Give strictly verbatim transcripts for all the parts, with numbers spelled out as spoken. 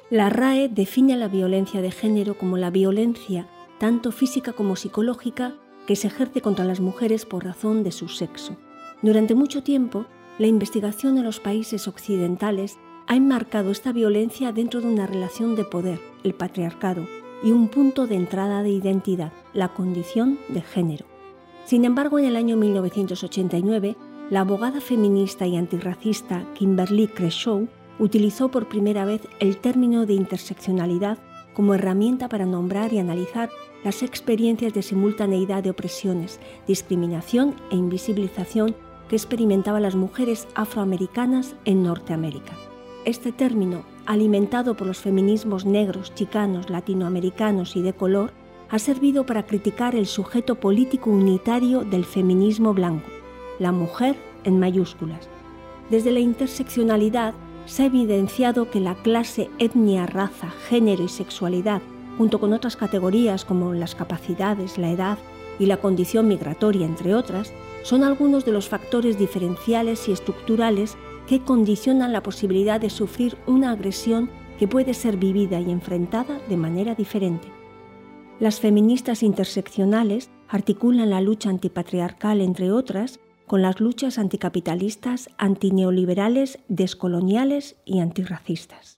La R A E define la violencia de género como la violencia, tanto física como psicológica, que se ejerce contra las mujeres por razón de su sexo. Durante mucho tiempo, la investigación en los países occidentales ha enmarcado esta violencia dentro de una relación de poder, el patriarcado, y un punto de entrada de identidad, la condición de género. Sin embargo, en el año mil novecientos ochenta y nueve, la abogada feminista y antirracista Kimberly Crenshaw utilizó por primera vez el término de interseccionalidad como herramienta para nombrar y analizar las experiencias de simultaneidad de opresiones, discriminación e invisibilización que experimentaban las mujeres afroamericanas en Norteamérica. Este término, alimentado por los feminismos negros, chicanos, latinoamericanos y de color, ha servido para criticar el sujeto político unitario del feminismo blanco, la mujer en mayúsculas. Desde la interseccionalidad se ha evidenciado que la clase, etnia, raza, género y sexualidad, junto con otras categorías como las capacidades, la edad y la condición migratoria, entre otras, son algunos de los factores diferenciales y estructurales que condicionan la posibilidad de sufrir una agresión que puede ser vivida y enfrentada de manera diferente. Las feministas interseccionales articulan la lucha antipatriarcal, entre otras, con las luchas anticapitalistas, antineoliberales, descoloniales y antirracistas.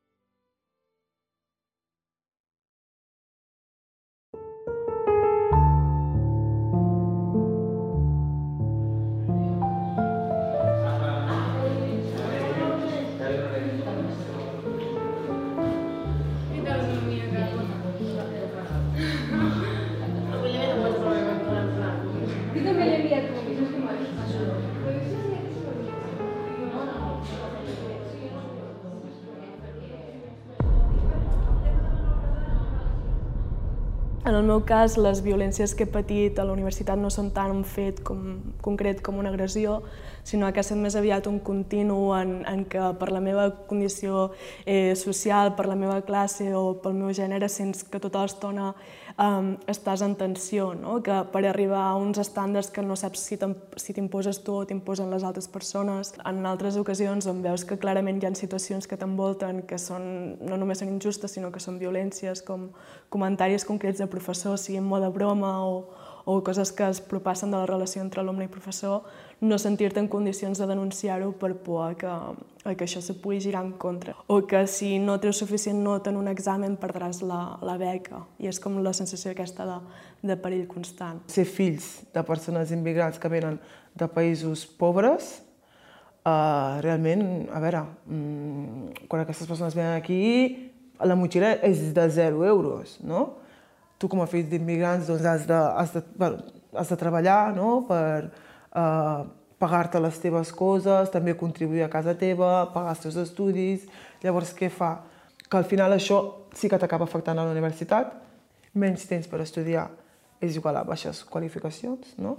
En el meu cas, les violències que he patit a la universitat no són tant un fet com, concret com una agressió, sinó que ha estat més aviat un continu en, en què per la meva condició eh, social, per la meva classe o pel meu gènere, sents que tota l'estona eh, estàs en tensió, no? Que per arribar a uns estàndards que no saps si t'imposes tu o t'imposen les altres persones. En altres ocasions on veus que clarament hi ha situacions que t'envolten que són, no només són injustes, sinó que són violències, com comentaris concrets de professors, sigui en mode broma o, o coses que es propassen de la relació entre alumne i professor, no sentir-te en condicions de denunciar-ho per por que, que això se pugui girar en contra. O que si no treus suficient nota en un examen perdràs la, la beca. I és com la sensació aquesta de, de perill constant. Ser fills de persones immigrants que venen de països pobres, uh, realment, a veure, um, quan aquestes persones venen aquí, la motxilla és de zero euros, no? Tu com a fill d'immigrants doncs, has, de, has, de, bueno, has de treballar, no? Per uh, pagar-te les teves coses, també contribuir a casa teva, pagar els teus estudis. Llavors, què fa? Que al final això sí que t'acaba afectant a la universitat, menys temps per estudiar és igual a baixes qualificacions, no?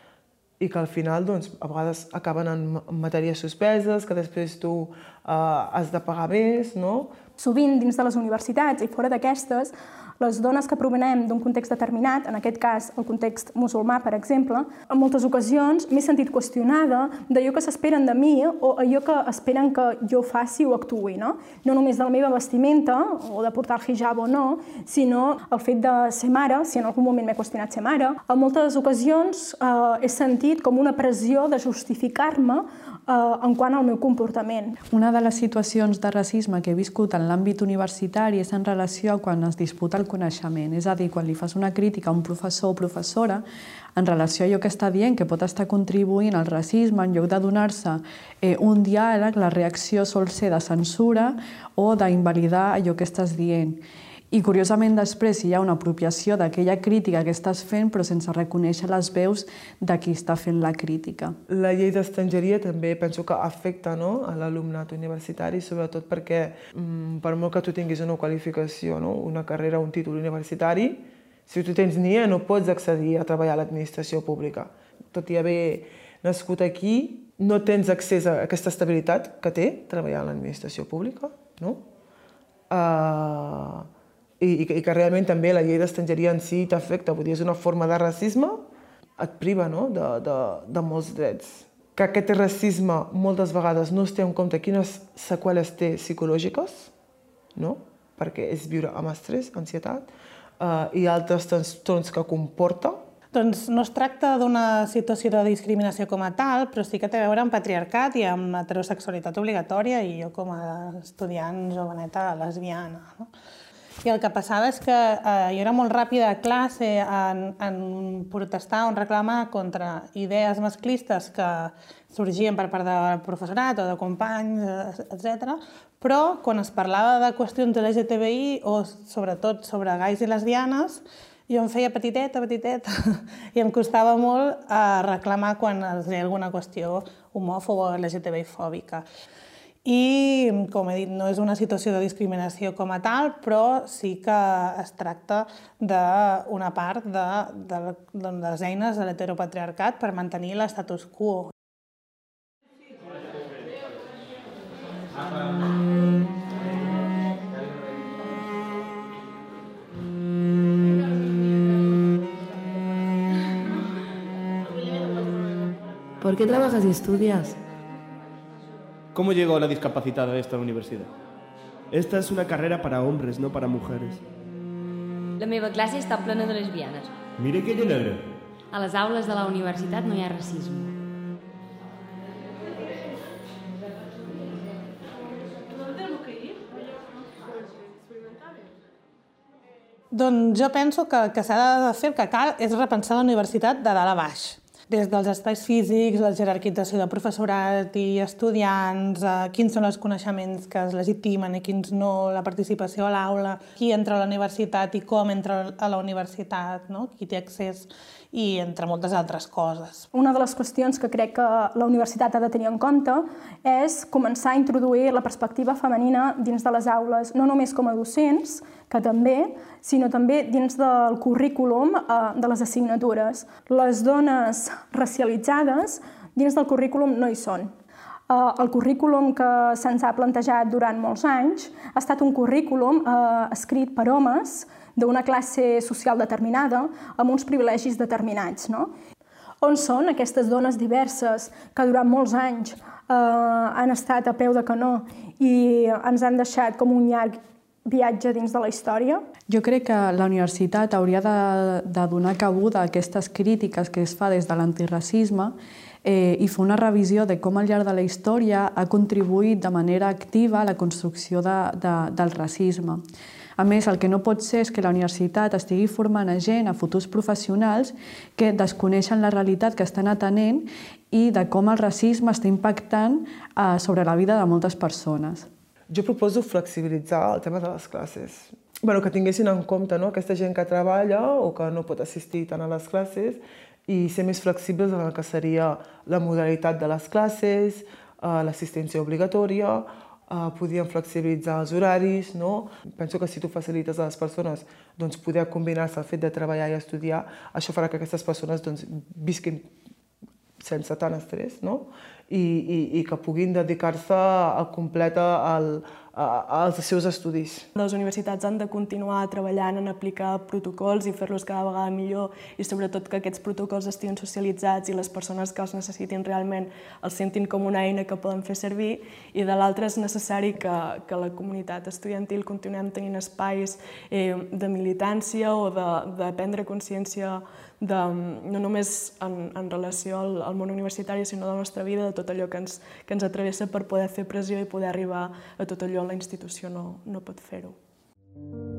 I que al final, doncs, a vegades acaben en matèries suspeses, que després tu uh, has de pagar més, no? Sovint, dins de les universitats i fora d'aquestes, les dones que provenem d'un context determinat, en aquest cas el context musulmà, per exemple, en moltes ocasions m'he sentit qüestionada d'allò que s'esperen de mi o allò que esperen que jo faci o actuï, no? No només de la meva vestimenta o de portar el hijab o no, sinó el fet de ser mare, si en algun moment m'he qüestionat ser mare. En moltes ocasions eh, he sentit com una pressió de justificar-me eh, en quant al meu comportament. Una de les situacions de racisme que he viscut en l'àmbit universitari és en relació a quan es disputa el coneixement. És a dir, quan li fas una crítica a un professor o professora en relació a allò que està dient, que pot estar contribuint al racisme, en lloc de donar-se eh, un diàleg, la reacció sol ser de censura o d'invalidar allò que estàs dient. I, curiosament, després hi ha una apropiació d'aquella crítica que estàs fent, però sense reconèixer les veus de qui està fent la crítica. La llei d'estrangeria també penso que afecta, no?, a l'alumnat universitari, sobretot perquè, per molt que tu tinguis una qualificació, no?, una carrera, un títol universitari, si tu tens N I E no pots accedir a treballar a l'administració pública. Tot i haver nascut aquí, no tens accés a aquesta estabilitat que té treballar a l'administració pública, no? Uh... I que realment també la llei d'estrangeria en si t'afecta, vull dir, és una forma de racisme, et priva, no?, de, de, de molts drets. Que aquest racisme moltes vegades no es té en compte quines seqüeles té psicològiques, no? perquè és viure amb estrès, ansietat, uh, i altres trastorns que comporta. Doncs no es tracta d'una situació de discriminació com a tal, però sí que té a veure amb patriarcat i amb heterosexualitat obligatòria i jo com a estudiant joveneta lesbiana. No? I el que passava és que eh, jo era molt ràpida a classe en, en protestar o en reclamar contra idees masclistes que sorgien per part del professorat o de companys, etcètera. Però quan es parlava de qüestions L G T B I o sobretot sobre gais i lesbianes, jo em feia petiteta, petiteta, i em costava molt eh, reclamar quan es deia alguna qüestió homòfoba o L G T B I-fòbica. I, com he dit, no és una situació de discriminació com a tal, però sí que es tracta d'una part de, de, de les eines de l'heteropatriarcat per mantenir l'estatus quo. ¿Por qué trabajas y estudias? ¿Cómo llegó la discapacidad a esta universidad? Esta es una carrera para hombres, no para mujeres. La meva classe està plena de lesbianes. Mira aquella negra. A les aules de la universitat no hi ha racisme. Doncs jo penso que el que s'ha de fer, el que cal, és repensar la universitat de dalt a baix. Des dels espais físics, la jerarquització de professorat i estudiants, eh, quins són els coneixements que es legitimen i quins no, la participació a l'aula, qui entra a la universitat i com entra a la universitat, no? Qui té accés, i entre moltes altres coses. Una de les qüestions que crec que la universitat ha de tenir en compte és començar a introduir la perspectiva femenina dins de les aules, no només com a docents, que també, sinó també dins del currículum eh, de les assignatures. Les dones racialitzades dins del currículum no hi són. Eh, el currículum que se'ns ha plantejat durant molts anys ha estat un currículum eh, escrit per homes d'una classe social determinada, amb uns privilegis determinats. No? On són aquestes dones diverses que durant molts anys eh, han estat a peu de canó i ens han deixat com un llarg viatge dins de la història? Jo crec que la universitat hauria de, de donar cabuda a aquestes crítiques que es fa des de l'antiracisme eh, i fer una revisió de com al llarg de la història ha contribuït de manera activa a la construcció de, de, del racisme. A més, el que no pot ser és que la universitat estigui formant a gent, a futurs professionals, que desconeixen la realitat que estan atenent i de com el racisme està impactant eh, sobre la vida de moltes persones. Jo proposo flexibilitzar el tema de les classes. Bueno, que tinguessin en compte, no? Aquesta gent que treballa o que no pot assistir tant a les classes i ser més flexibles en el que seria la modalitat de les classes, eh, l'assistència obligatòria, Uh, podíem flexibilitzar els horaris, no? Penso que si tu facilites a les persones doncs, poder combinar-se el fet de treballar i estudiar, això farà que aquestes persones doncs, visquin sense tant estrès, no? I, i, i que puguin dedicar-se a complet al, a, als seus estudis. Les universitats han de continuar treballant en aplicar protocols i fer-los cada vegada millor i sobretot que aquests protocols estiguin socialitzats i les persones que els necessitin realment els sentin com una eina que poden fer servir, i de l'altre és necessari que, que la comunitat estudiantil continuem tenint espais eh, de militància o de, de prendre consciència de, no només en, en relació al, al món universitari, sinó de la nostra vida, de tot allò que ens, que ens atravessa per poder fer pressió i poder arribar a tot allò on la institució no, no pot fer-ho.